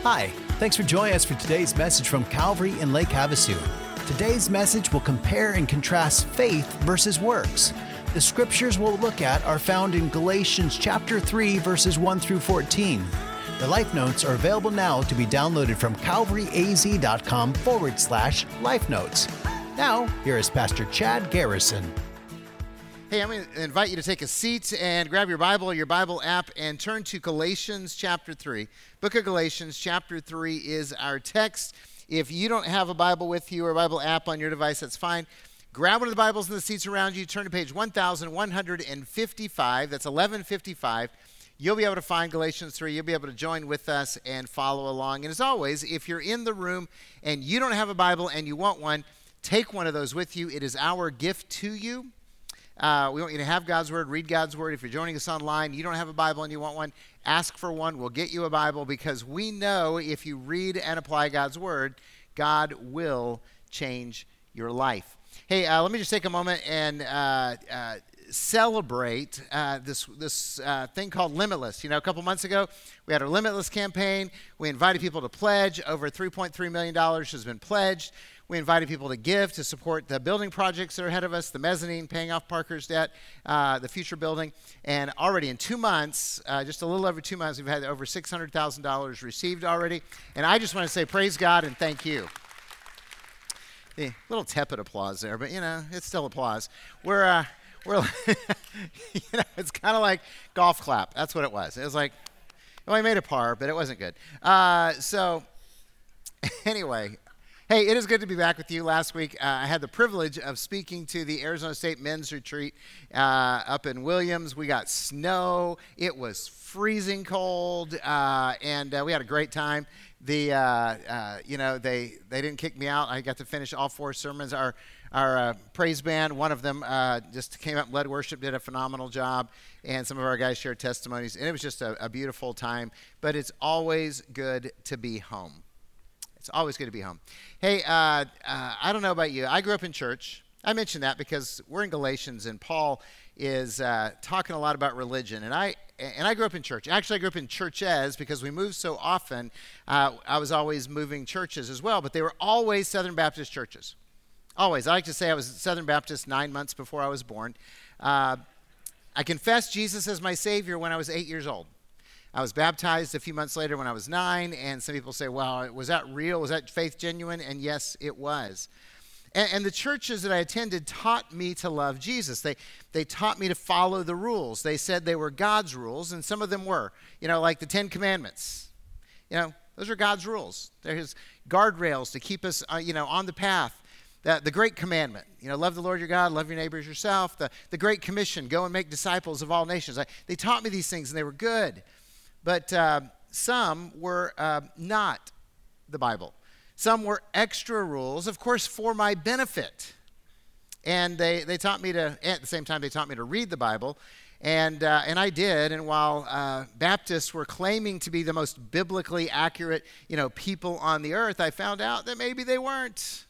Hi, thanks for joining us for today's message from Calvary in Lake Havasu. Today's message will compare and contrast faith versus works. The scriptures we'll look at are found in Galatians chapter 3, verses 1 through 14. The life notes are available now to be downloaded from calvaryaz.com/life notes. Now, here is Pastor Chad Garrison. Hey, I'm going to invite you to take a seat and grab your Bible or your Bible app and turn to Galatians chapter 3. Book of Galatians chapter 3 is our text. If you don't have a Bible with you or a Bible app on your device, that's fine. Grab one of the Bibles in the seats around you, turn to page 1155, that's 1155. You'll be able to find Galatians 3. You'll be able to join with us and follow along. And as always, if you're in the room and you don't have a Bible and you want one, take one of those with you. It is our gift to you. We want you to have God's Word, read God's Word. If you're joining us online, you don't have a Bible and you want one, ask for one. We'll get you a Bible because we know if you read and apply God's Word, God will change your life. Hey, let me just take a moment and celebrate this thing called Limitless. You know, a couple months ago, we had our Limitless campaign. We invited people to pledge. Over $3.3 million has been pledged. We invited people to give to support the building projects that are ahead of us, the mezzanine, paying off Parker's debt, the future building. And already in 2 months, just a little over 2 months, we've had over $600,000 received already. And I just want to say praise God and thank you. A little tepid applause there, but, you know, it's still applause. We're you know, it's kind of like golf clap. That's what it was. It was like, well, I made a par, but it wasn't good. So anyway, hey, it is good to be back with you. Last week, I had the privilege of speaking to the Arizona State Men's Retreat up in Williams. We got snow. It was freezing cold, and we had a great time. They didn't kick me out. I got to finish all 4 sermons. Our praise band, one of them just came up and led worship, did a phenomenal job, and some of our guys shared testimonies, and it was just a beautiful time. But it's always good to be home. It's always good to be home. Hey, I don't know about you. I grew up in church. I mentioned that because we're in Galatians, and Paul is talking a lot about religion. And I grew up in church. Actually, I grew up in churches because we moved so often. I was always moving churches as well, but they were always Southern Baptist churches. Always. I like to say I was Southern Baptist 9 months before I was born. I confessed Jesus as my Savior when I was 8 years old. I was baptized a few months later when I was 9, and some people say, well, was that real? Was that faith genuine? And yes, it was. And the churches that I attended taught me to love Jesus. They taught me to follow the rules. They said they were God's rules, and some of them were, you know, like the 10 Commandments. You know, those are God's rules. They're His guardrails to keep us, on the path. The Great Commandment, love the Lord your God, love your neighbor as yourself. The Great Commission, go and make disciples of all nations. They taught me these things, and they were good. But some were not the Bible. Some were extra rules, of course, for my benefit. And they taught me to, at the same time, they taught me to read the Bible. And I did. And while Baptists were claiming to be the most biblically accurate, people on the earth, I found out that maybe they weren't.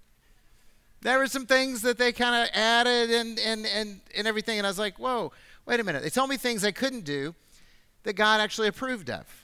There were some things that they kind of added and everything. And I was like, whoa, wait a minute. They told me things I couldn't do that God actually approved of.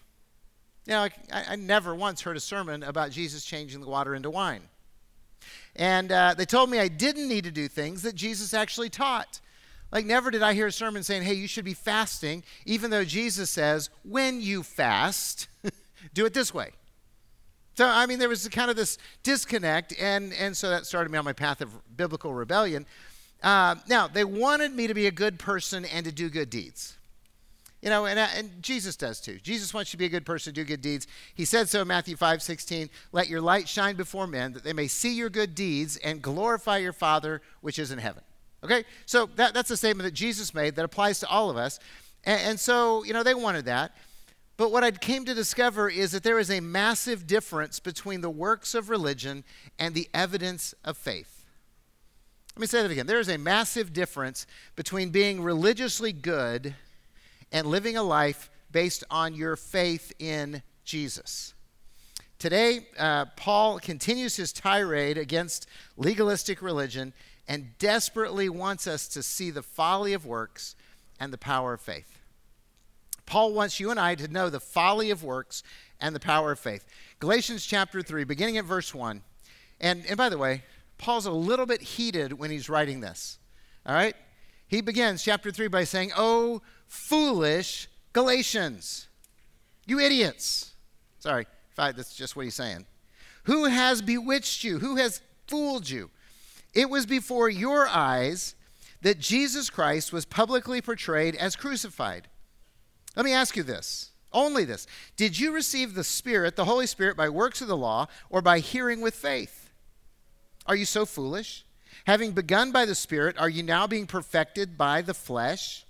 I never once heard a sermon about Jesus changing the water into wine. And they told me I didn't need to do things that Jesus actually taught. Like, never did I hear a sermon saying, hey, you should be fasting, even though Jesus says, when you fast, do it this way. So, there was kind of this disconnect, and so that started me on my path of biblical rebellion. Now, they wanted me to be a good person and to do good deeds. And Jesus does too. Jesus wants you to be a good person, do good deeds. He said so in Matthew 5:16, let your light shine before men, that they may see your good deeds and glorify your Father which is in heaven. Okay? So that's a statement that Jesus made that applies to all of us. And so, they wanted that. But what I came to discover is that there is a massive difference between the works of religion and the evidence of faith. Let me say that again. There is a massive difference between being religiously good and living a life based on your faith in Jesus. Today, Paul continues his tirade against legalistic religion and desperately wants us to see the folly of works and the power of faith. Paul wants you and I to know the folly of works and the power of faith. Galatians chapter 3, beginning at verse 1. And by the way, Paul's a little bit heated when he's writing this. All right? He begins chapter 3 by saying, "Oh, foolish Galatians, you idiots." Sorry, that's just what he's saying. "Who has bewitched you? Who has fooled you? It was before your eyes that Jesus Christ was publicly portrayed as crucified." Let me ask you this, only this. Did you receive the Spirit, the Holy Spirit, by works of the law or by hearing with faith? Are you so foolish? Having begun by the Spirit, are you now being perfected by the flesh?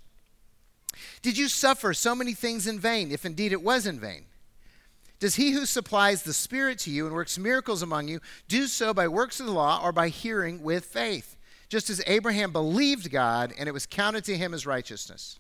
Did you suffer so many things in vain, if indeed it was in vain? Does he who supplies the Spirit to you and works miracles among you do so by works of the law or by hearing with faith? Just as Abraham believed God, and it was counted to him as righteousness.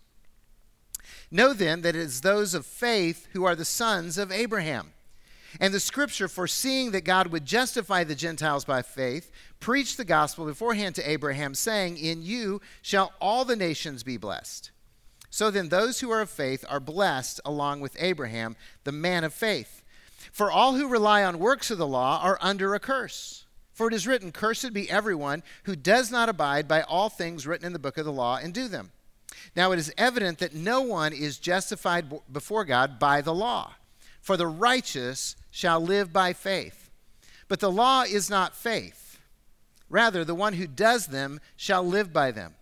Know then that it is those of faith who are the sons of Abraham. And the scripture, foreseeing that God would justify the Gentiles by faith, preached the gospel beforehand to Abraham, saying, "In you shall all the nations be blessed." So then those who are of faith are blessed along with Abraham, the man of faith. For all who rely on works of the law are under a curse. For it is written, "Cursed be everyone who does not abide by all things written in the book of the law and do them." Now it is evident that no one is justified before God by the law, for the righteous shall live by faith. But the law is not faith. Rather, the one who does them shall live by them.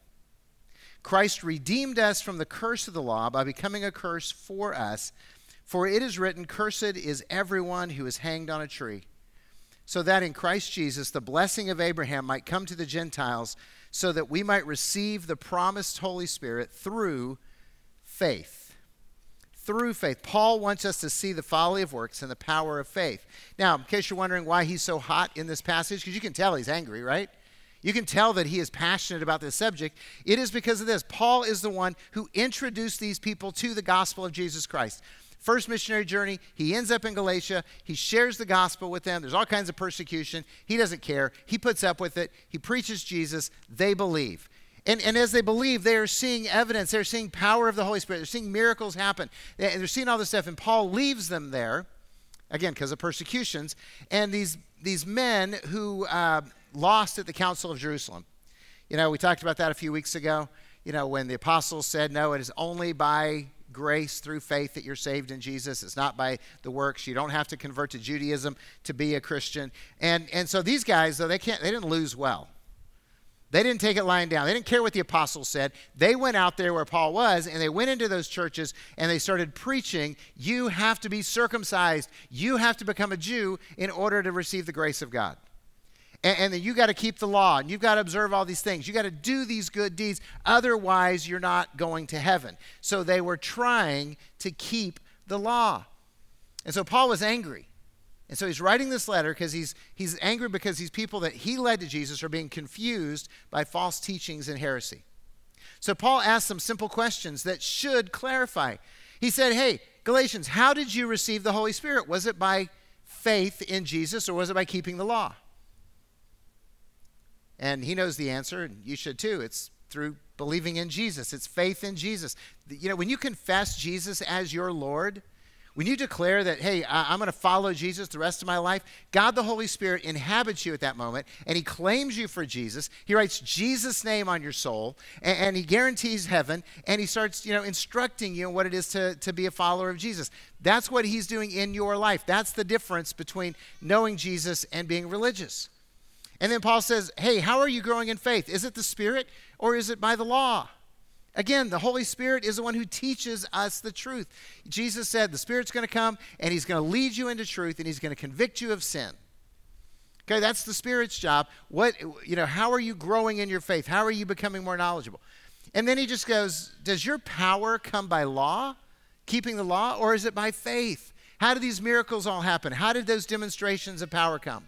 Christ redeemed us from the curse of the law by becoming a curse for us. For it is written, "Cursed is everyone who is hanged on a tree," so that in Christ Jesus the blessing of Abraham might come to the Gentiles, so that we might receive the promised Holy Spirit through faith. Through faith. Paul wants us to see the folly of works and the power of faith. Now, in case you're wondering why he's so hot in this passage, because you can tell he's angry, right? You can tell that he is passionate about this subject. It is because of this. Paul is the one who introduced these people to the gospel of Jesus Christ. First missionary journey, he ends up in Galatia. He shares the gospel with them. There's all kinds of persecution. He doesn't care. He puts up with it. He preaches Jesus. They believe. And as they believe, they are seeing evidence. They're seeing power of the Holy Spirit. They're seeing miracles happen. They're seeing all this stuff. And Paul leaves them there, again, because of persecutions. And these men who lost at the Council of Jerusalem. You know, we talked about that a few weeks ago. You know, when the apostles said, no, it is only by grace through faith that you're saved in Jesus. It's not by the works. You don't have to convert to Judaism to be a Christian. And so these guys, though, they didn't lose well. They didn't take it lying down. They didn't care what the apostles said. They went out there where Paul was, and they went into those churches, and they started preaching, you have to be circumcised. You have to become a Jew in order to receive the grace of God. And then you got to keep the law, and you've got to observe all these things. You got to do these good deeds. Otherwise, you're not going to heaven. So they were trying to keep the law. And so Paul was angry. And so he's writing this letter because he's angry because these people that he led to Jesus are being confused by false teachings and heresy. So Paul asked some simple questions that should clarify. He said, hey, Galatians, how did you receive the Holy Spirit? Was it by faith in Jesus, or was it by keeping the law? And he knows the answer, and you should too. It's through believing in Jesus. It's faith in Jesus. You know, when you confess Jesus as your Lord, when you declare that, hey, I'm going to follow Jesus the rest of my life, God the Holy Spirit inhabits you at that moment, and he claims you for Jesus. He writes Jesus' name on your soul, and he guarantees heaven, and he starts, instructing you in what it is to be a follower of Jesus. That's what he's doing in your life. That's the difference between knowing Jesus and being religious. And then Paul says, hey, how are you growing in faith? Is it the Spirit, or is it by the law? Again, the Holy Spirit is the one who teaches us the truth. Jesus said the Spirit's going to come, and he's going to lead you into truth, and he's going to convict you of sin. Okay, that's the Spirit's job. How are you growing in your faith? How are you becoming more knowledgeable? And then he just goes, does your power come by law, keeping the law, or is it by faith? How do these miracles all happen? How did those demonstrations of power come?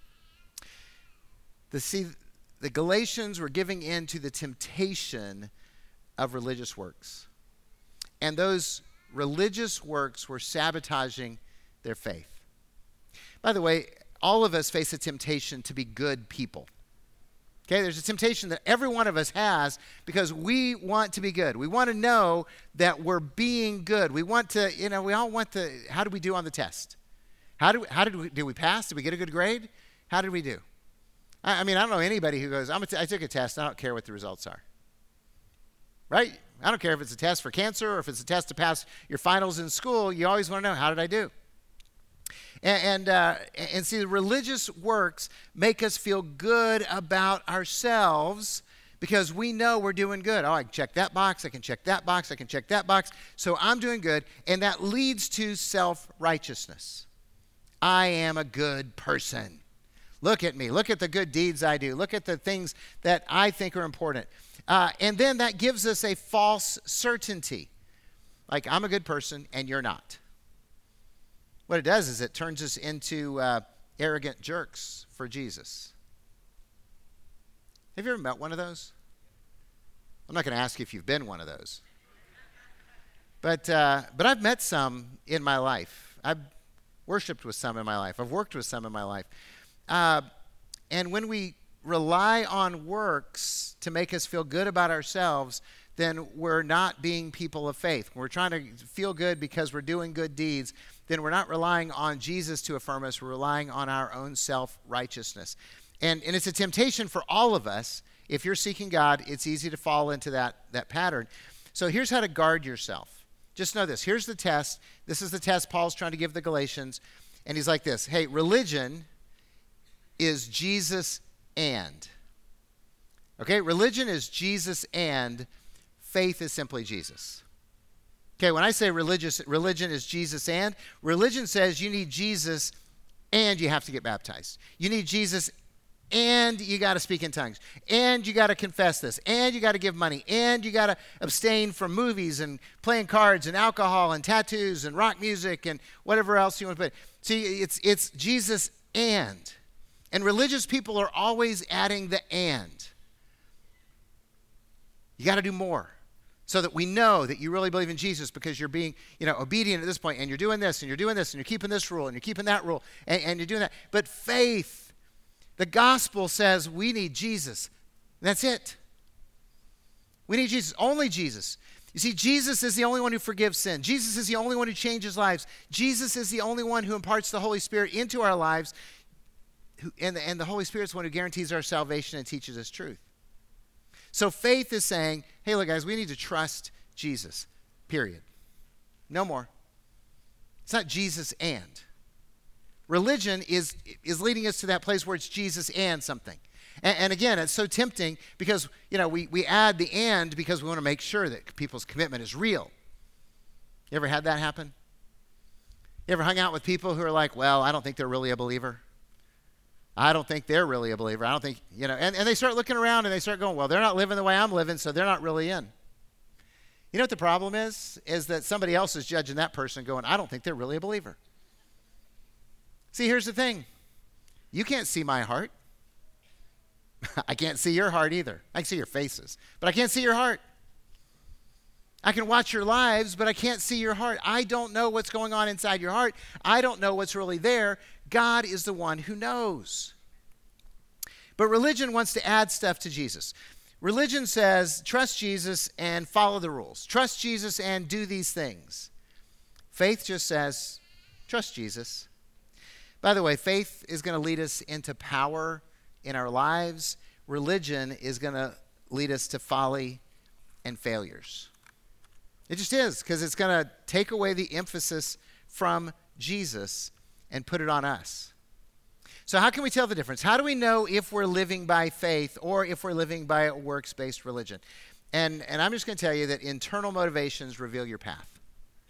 The Galatians were giving in to the temptation of religious works. And those religious works were sabotaging their faith. By the way, all of us face a temptation to be good people. Okay, there's a temptation that every one of us has because we want to be good. We want to know that we're being good. We want to, we all want how did we do on the test? Did we pass? Did we get a good grade? How did we do? I don't know anybody who goes, I took a test, I don't care what the results are. Right? I don't care if it's a test for cancer or if it's a test to pass your finals in school. You always want to know, how did I do? And see, the religious works make us feel good about ourselves because we know we're doing good. Oh, I can check that box, I can check that box, I can check that box. So I'm doing good, and that leads to self-righteousness. I am a good person. Look at me. Look at the good deeds I do. Look at the things that I think are important. And then that gives us a false certainty. Like, I'm a good person and you're not. What it does is it turns us into arrogant jerks for Jesus. Have you ever met one of those? I'm not going to ask you if you've been one of those. But I've met some in my life. I've worshiped with some in my life. I've worked with some in my life. And when we rely on works to make us feel good about ourselves, then we're not being people of faith. When we're trying to feel good because we're doing good deeds, then we're not relying on Jesus to affirm us. We're relying on our own self-righteousness. And it's a temptation for all of us. If you're seeking God, it's easy to fall into that pattern. So here's how to guard yourself. Just know this. Here's the test. This is the test Paul's trying to give the Galatians. And he's like this. Hey, religion is Jesus and. Okay, religion is Jesus and faith is simply Jesus. Okay, when I say religion is Jesus and, religion says you need Jesus and you have to get baptized. You need Jesus and you got to speak in tongues. And you got to confess this. And you got to give money. And you got to abstain from movies and playing cards and alcohol and tattoos and rock music and whatever else you want to put. See, it's Jesus and. And religious people are always adding the and. You got to do more so that we know that you really believe in Jesus because you're being, obedient at this point, and you're doing this, and you're doing this, and you're keeping this rule, and you're keeping that rule, and you're doing that. But faith, the gospel says we need Jesus. That's it. We need Jesus, only Jesus. You see, Jesus is the only one who forgives sin. Jesus is the only one who changes lives. Jesus is the only one who imparts the Holy Spirit into our lives, and the Holy Spirit is the one who guarantees our salvation and teaches us truth. So faith is saying, hey, look, guys, we need to trust Jesus, period. No more. It's not Jesus and. Religion is leading us to that place where it's Jesus and something. And again, it's so tempting because, we add the and because we want to make sure that people's commitment is real. You ever had that happen? You ever hung out with people who are like, well, I don't think they're really a believer. I don't think they're really a believer. I don't think, and they start looking around and they start going, well, they're not living the way I'm living, so they're not really in. You know what the problem is? Is that somebody else is judging that person going, I don't think they're really a believer. See, here's the thing. You can't see my heart. I can't see your heart either. I can see your faces, but I can't see your heart. I can watch your lives, but I can't see your heart. I don't know what's going on inside your heart. I don't know what's really there. God is the one who knows. But religion wants to add stuff to Jesus. Religion says, trust Jesus and follow the rules. Trust Jesus and do these things. Faith just says, trust Jesus. By the way, faith is going to lead us into power in our lives. Religion is going to lead us to folly and failures. It just is, because it's going to take away the emphasis from Jesus and put it on us. So how can we tell the difference? How do we know if we're living by faith or if we're living by a works-based religion? And I'm just going to tell you that internal motivations reveal your path.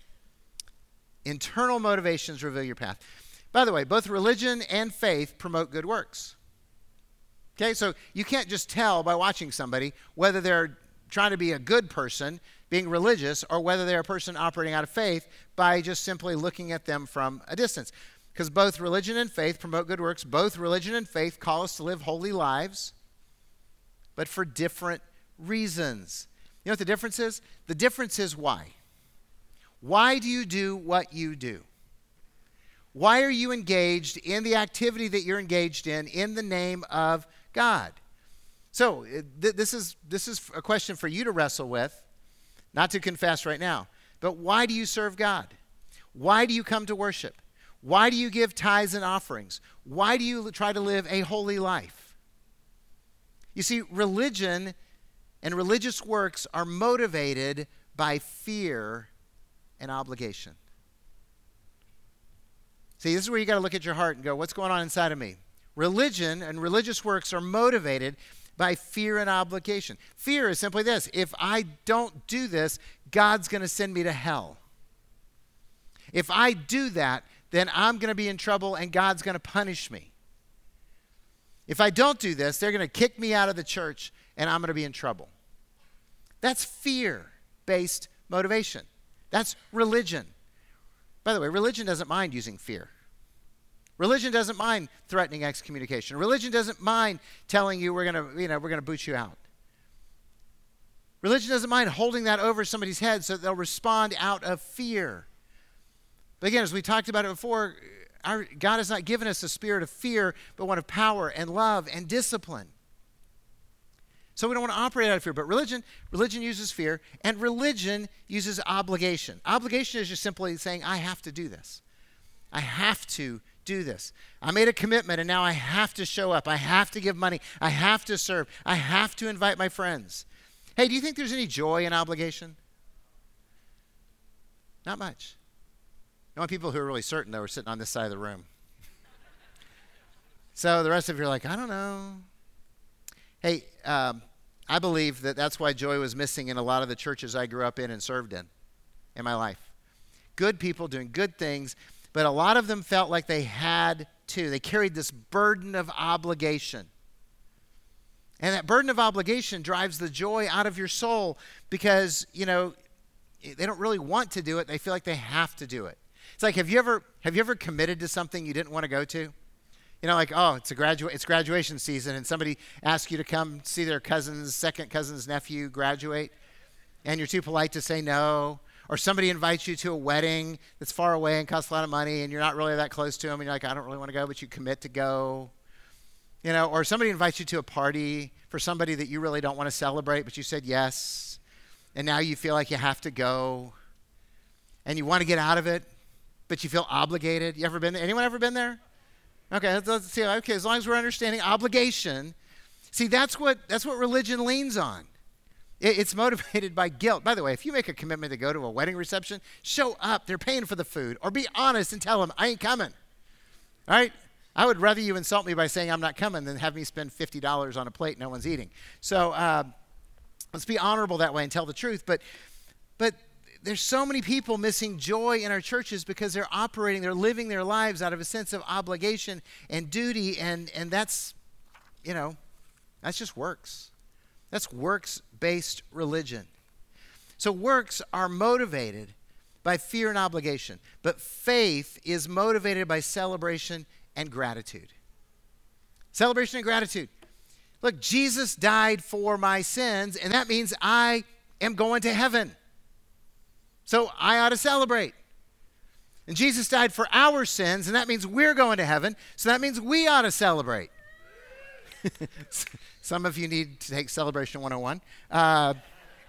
Internal motivations reveal your path. By the way, both religion and faith promote good works. Okay, so you can't just tell by watching somebody whether they're trying to be a good person, being religious, or whether they're a person operating out of faith by just simply looking at them from a distance. Because both religion and faith promote good works. Both religion and faith call us to live holy lives, but for different reasons. You know what the difference is? The difference is why. Why do you do what you do? Why are you engaged in the activity that you're engaged in the name of God? So this is a question for you to wrestle with, not to confess right now. But why do you serve God? Why do you come to worship? Why do you give tithes and offerings? Why do you try to live a holy life? You see, religion and religious works are motivated by fear and obligation. See, this is where you got to look at your heart and go, what's going on inside of me? Religion and religious works are motivated by fear and obligation. Fear is simply this: if I don't do this, God's going to send me to hell. If I do that, then I'm going to be in trouble and God's going to punish me. If I don't do this, they're going to kick me out of the church and I'm going to be in trouble. That's fear-based motivation. That's religion. By the way, religion doesn't mind using fear. Religion doesn't mind threatening excommunication. Religion doesn't mind telling you we're going to boot you out. Religion doesn't mind holding that over somebody's head so that they'll respond out of fear. But again, as we talked about it before, God has not given us a spirit of fear, but one of power and love and discipline. So we don't want to operate out of fear. But religion uses fear, and religion uses obligation. Obligation is just simply saying, I have to do this. I have to do this. I made a commitment, and now I have to show up. I have to give money. I have to serve. I have to invite my friends. Hey, do you think there's any joy in obligation? Not much. The only people who are really certain, though, are sitting on this side of the room. So the rest of you are like, I don't know. Hey, I believe that that's why joy was missing in a lot of the churches I grew up in and served in my life. Good people doing good things, but a lot of them felt like they had to. They carried this burden of obligation. And that burden of obligation drives the joy out of your soul because, they don't really want to do it. They feel like they have to do it. It's like, have you ever committed to something you didn't want to go to? It's graduation season, and somebody asks you to come see their second cousin's nephew graduate, and you're too polite to say no. Or somebody invites you to a wedding that's far away and costs a lot of money, and you're not really that close to them, and you're like, I don't really want to go, but you commit to go. Or somebody invites you to a party for somebody that you really don't want to celebrate, but you said yes, and now you feel like you have to go, and you want to get out of it, but you feel obligated. You ever been there? Anyone ever been there? Okay, let's see. Okay, as long as we're understanding obligation, see, that's what religion leans on. It's motivated by guilt. By the way, if you make a commitment to go to a wedding reception, show up. They're paying for the food. Or be honest and tell them, I ain't coming. All right? I would rather you insult me by saying I'm not coming than have me spend $50 on a plate no one's eating. So let's be honorable that way and tell the truth. But there's so many people missing joy in our churches because they're living their lives out of a sense of obligation and duty, and that's just works. That's works-based religion. So works are motivated by fear and obligation, but faith is motivated by celebration and gratitude. Celebration and gratitude. Look, Jesus died for my sins, and that means I am going to heaven. So I ought to celebrate. And Jesus died for our sins, and that means we're going to heaven. So that means we ought to celebrate. Some of you need to take Celebration 101.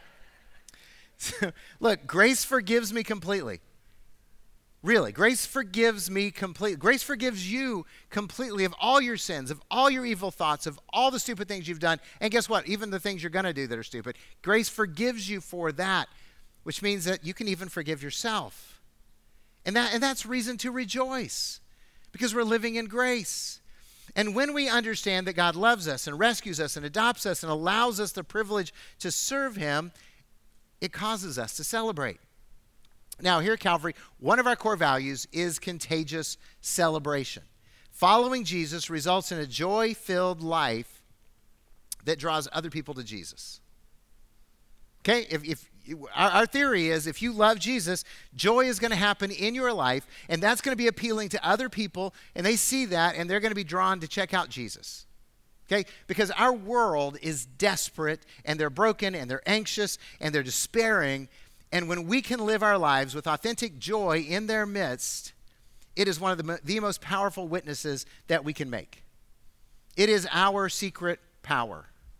Look, grace forgives me completely. Really, grace forgives me completely. Grace forgives you completely of all your sins, of all your evil thoughts, of all the stupid things you've done. And guess what? Even the things you're going to do that are stupid. Grace forgives you for that, which means that you can even forgive yourself. And that's reason to rejoice, because we're living in grace. And when we understand that God loves us and rescues us and adopts us and allows us the privilege to serve him, it causes us to celebrate. Now, here at Calvary, one of our core values is contagious celebration. Following Jesus results in a joy-filled life that draws other people to Jesus. Okay? Our theory is if you love Jesus, joy is going to happen in your life, and that's going to be appealing to other people, and they see that, and they're going to be drawn to check out Jesus. Okay? Because our world is desperate, and they're broken, and they're anxious, and they're despairing, and when we can live our lives with authentic joy in their midst, it is one of the most powerful witnesses that we can make. It is our secret power.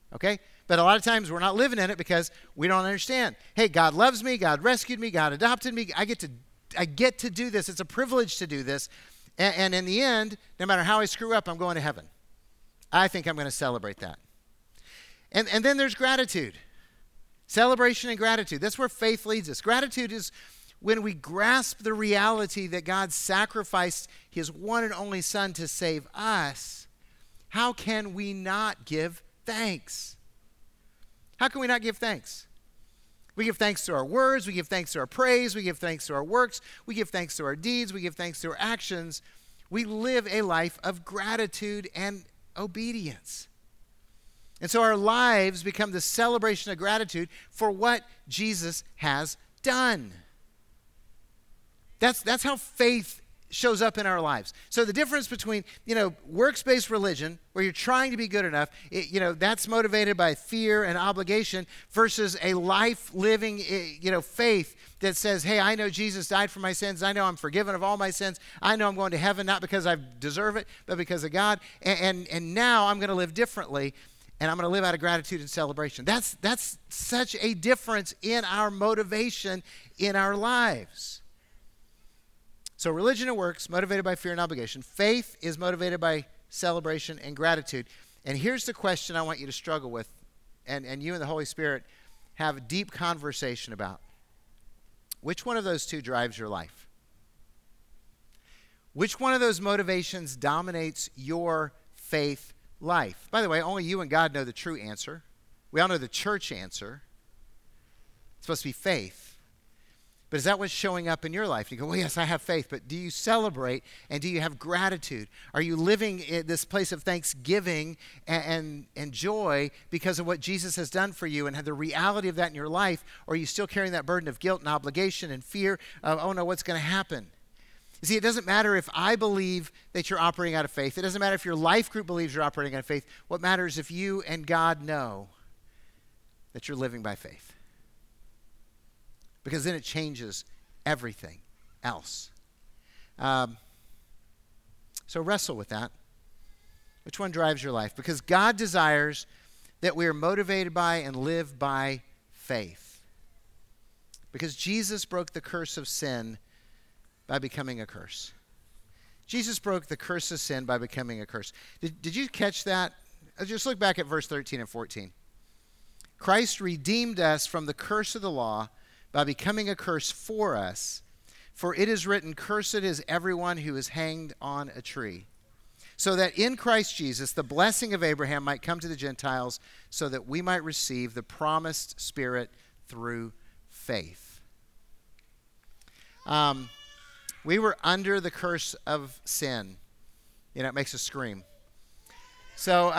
okay? But a lot of times we're not living in it because we don't understand. Hey, God loves me. God rescued me. God adopted me. I get to do this. It's a privilege to do this. And in the end, no matter how I screw up, I'm going to heaven. I think I'm going to celebrate that. And then there's gratitude. Celebration and gratitude. That's where faith leads us. Gratitude is when we grasp the reality that God sacrificed his one and only Son to save us. How can we not give thanks? How can we not give thanks? We give thanks to our words. We give thanks to our praise. We give thanks to our works. We give thanks to our deeds. We give thanks to our actions. We live a life of gratitude and obedience. And so our lives become the celebration of gratitude for what Jesus has done. That's how faith shows up in our lives. So the difference between, works-based religion, where you're trying to be good enough, that's motivated by fear and obligation, versus a life-living, faith that says, hey, I know Jesus died for my sins. I know I'm forgiven of all my sins. I know I'm going to heaven, not because I deserve it, but because of God. And now I'm going to live differently, and I'm going to live out of gratitude and celebration. That's such a difference in our motivation in our lives. So religion and works, motivated by fear and obligation. Faith is motivated by celebration and gratitude. And here's the question I want you to struggle with, and you and the Holy Spirit have a deep conversation about. Which one of those two drives your life? Which one of those motivations dominates your faith life? By the way, only you and God know the true answer. We all know the church answer. It's supposed to be faith. But is that what's showing up in your life? You go, well, yes, I have faith, but do you celebrate and do you have gratitude? Are you living in this place of thanksgiving and joy because of what Jesus has done for you and have the reality of that in your life? Or are you still carrying that burden of guilt and obligation and fear of, oh no, what's going to happen? You see, it doesn't matter if I believe that you're operating out of faith. It doesn't matter if your life group believes you're operating out of faith. What matters is if you and God know that you're living by faith. Because then it changes everything else. So wrestle with that. Which one drives your life? Because God desires that we are motivated by and live by faith. Because Jesus broke the curse of sin by becoming a curse. Jesus broke the curse of sin by becoming a curse. Did you catch that? Just look back at verse 13 and 14. Christ redeemed us from the curse of the law by becoming a curse for us. For it is written, cursed is everyone who is hanged on a tree. So that in Christ Jesus, the blessing of Abraham might come to the Gentiles, so that we might receive the promised Spirit through faith. We were under the curse of sin. It makes us scream. So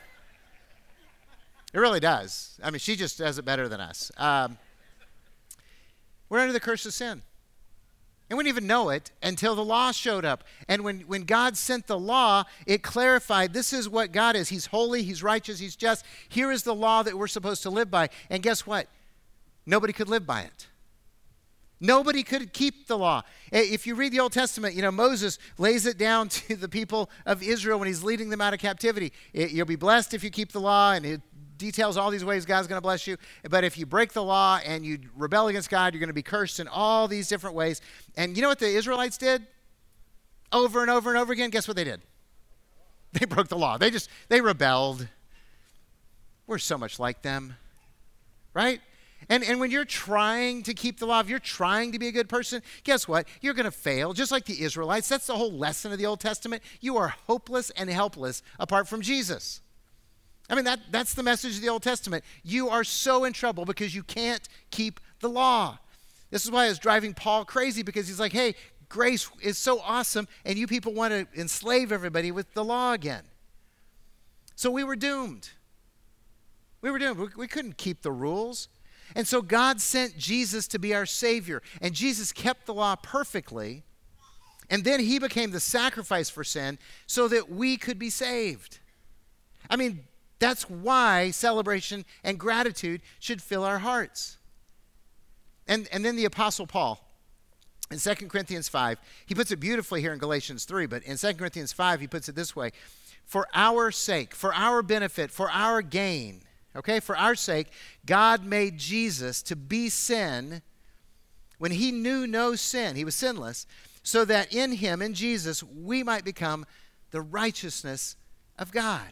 it really does. I mean, she just does it better than us. We're under the curse of sin. And we didn't even know it until the law showed up. And when God sent the law, it clarified this is what God is. He's holy, he's righteous, he's just. Here is the law that we're supposed to live by. And guess what? Nobody could live by it. Nobody could keep the law. If you read the Old Testament, Moses lays it down to the people of Israel when he's leading them out of captivity. You'll be blessed if you keep the law, and it details all these ways God's going to bless you. But if you break the law and you rebel against God, you're going to be cursed in all these different ways. And you know what the Israelites did? Over and over and over again, guess what they did? They broke the law. They rebelled. We're so much like them, right? And when you're trying to keep the law, if you're trying to be a good person, guess what? You're going to fail, just like the Israelites. That's the whole lesson of the Old Testament. You are hopeless and helpless apart from Jesus. I mean, that's the message of the Old Testament. You are so in trouble because you can't keep the law. This is why it's driving Paul crazy, because he's like, hey, grace is so awesome, and you people want to enslave everybody with the law again. So we were doomed. We were doomed. We couldn't keep the rules. And so God sent Jesus to be our Savior. And Jesus kept the law perfectly. And then he became the sacrifice for sin so that we could be saved. I mean, that's why celebration and gratitude should fill our hearts. And then the Apostle Paul, in 2 Corinthians 5, he puts it beautifully here in Galatians 3, but in 2 Corinthians 5, he puts it this way: for our sake, for our benefit, for our gain, Okay, for our sake, God made Jesus to be sin when he knew no sin. He was sinless, so that in him, in Jesus, we might become the righteousness of God.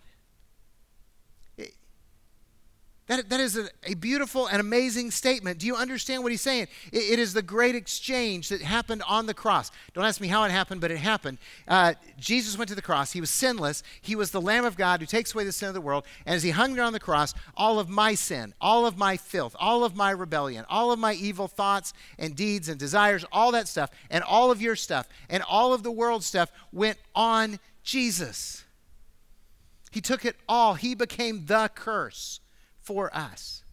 That is a beautiful and amazing statement. Do you understand what he's saying? It is the great exchange that happened on the cross. Don't ask me how it happened, but it happened. Jesus went to the cross. He was sinless. He was the Lamb of God who takes away the sin of the world. And as he hung there on the cross, all of my sin, all of my filth, all of my rebellion, all of my evil thoughts and deeds and desires, all that stuff, and all of your stuff, and all of the world stuff went on Jesus. He took it all. He became the curse for us.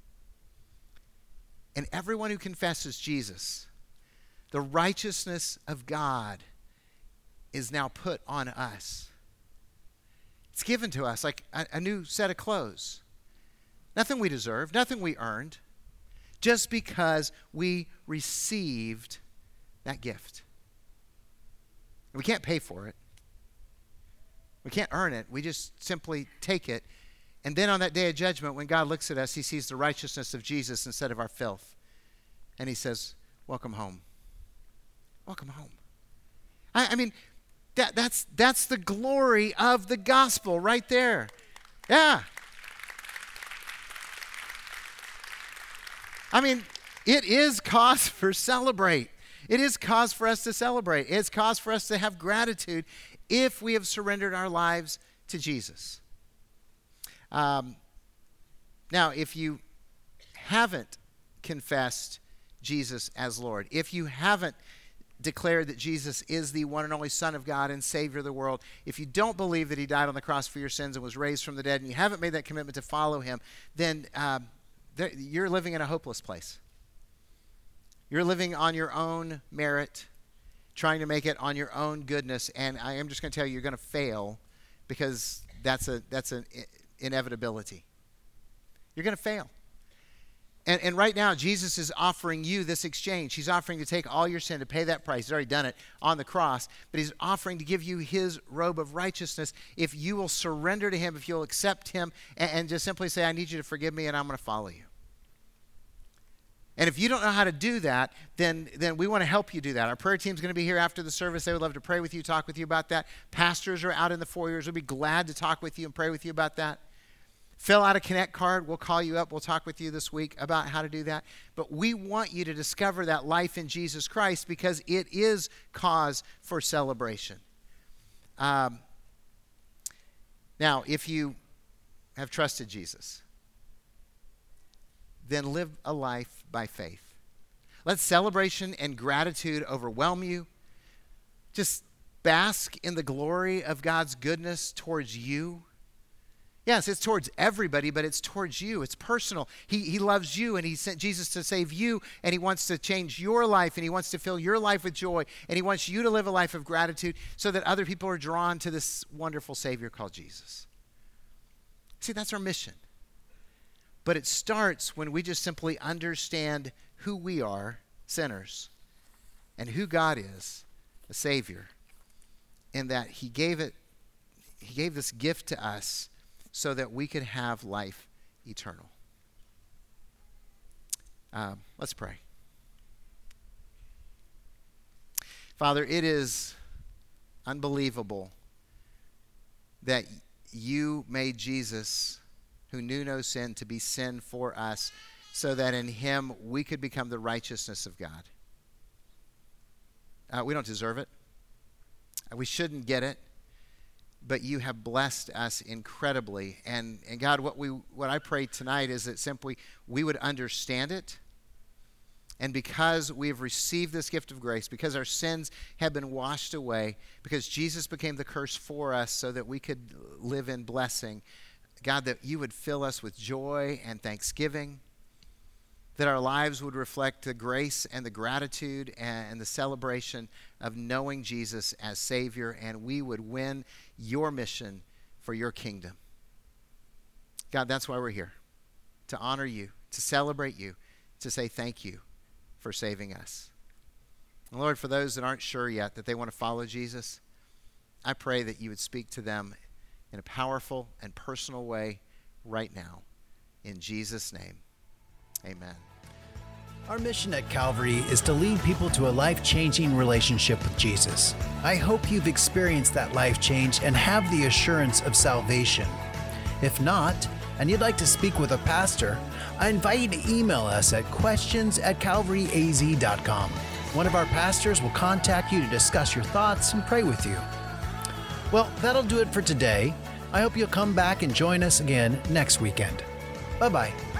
And everyone who confesses Jesus, the righteousness of God is now put on us. It's given to us like a new set of clothes. Nothing we deserved, nothing we earned, just because we received that gift. We can't pay for it. We can't earn it. We just simply take it. And then on that day of judgment, when God looks at us, he sees the righteousness of Jesus instead of our filth. And he says, welcome home. Welcome home. I mean, that's the glory of the gospel right there. Yeah. I mean, it is cause for celebrate. It is cause for us to celebrate. It's cause for us to have gratitude if we have surrendered our lives to Jesus. Now, if you haven't confessed Jesus as Lord, if you haven't declared that Jesus is the one and only Son of God and Savior of the world, if you don't believe that he died on the cross for your sins and was raised from the dead, and you haven't made that commitment to follow him, then you're living in a hopeless place. You're living on your own merit, trying to make it on your own goodness, and I am just going to tell you, you're going to fail because that's an inevitability. You're going to fail. And right now, Jesus is offering you this exchange. He's offering to take all your sin, to pay that price. He's already done it on the cross. But he's offering to give you his robe of righteousness if you will surrender to him, if you'll accept him, and just simply say, I need you to forgive me, and I'm going to follow you. And if you don't know how to do that, then we want to help you do that. Our prayer team's going to be here after the service. They would love to pray with you, talk with you about that. Pastors are out in the foyers. We'll be glad to talk with you and pray with you about that. Fill out a Connect card. We'll call you up. We'll talk with you this week about how to do that. But we want you to discover that life in Jesus Christ because it is cause for celebration. Now, if you have trusted Jesus, then live a life by faith. Let celebration and gratitude overwhelm you. Just bask in the glory of God's goodness towards you. Yes, it's towards everybody, but it's towards you. It's personal. He loves you, and he sent Jesus to save you, and he wants to change your life, and he wants to fill your life with joy, and he wants you to live a life of gratitude so that other people are drawn to this wonderful Savior called Jesus. See, that's our mission. But it starts when we just simply understand who we are, sinners, and who God is, a Savior, and that he gave this gift to us so that we could have life eternal. Let's pray. Father, it is unbelievable that you made Jesus, who knew no sin, to be sin for us, so that in him we could become the righteousness of God. We don't deserve it. We shouldn't get it. But you have blessed us incredibly. And God, what I pray tonight is that simply we would understand it. And because we have received this gift of grace, because our sins have been washed away, because Jesus became the curse for us so that we could live in blessing, God, that you would fill us with joy and thanksgiving, that our lives would reflect the grace and the gratitude and the celebration of knowing Jesus as Savior, and we would win your mission for your kingdom. God, that's why we're here, to honor you, to celebrate you, to say thank you for saving us. And Lord, for those that aren't sure yet that they want to follow Jesus, I pray that you would speak to them in a powerful and personal way right now. In Jesus' name, amen. Our mission at Calvary is to lead people to a life-changing relationship with Jesus. I hope you've experienced that life change and have the assurance of salvation. If not, and you'd like to speak with a pastor, I invite you to email us at questions@calvaryaz.com. One of our pastors will contact you to discuss your thoughts and pray with you. Well, that'll do it for today. I hope you'll come back and join us again next weekend. Bye-bye.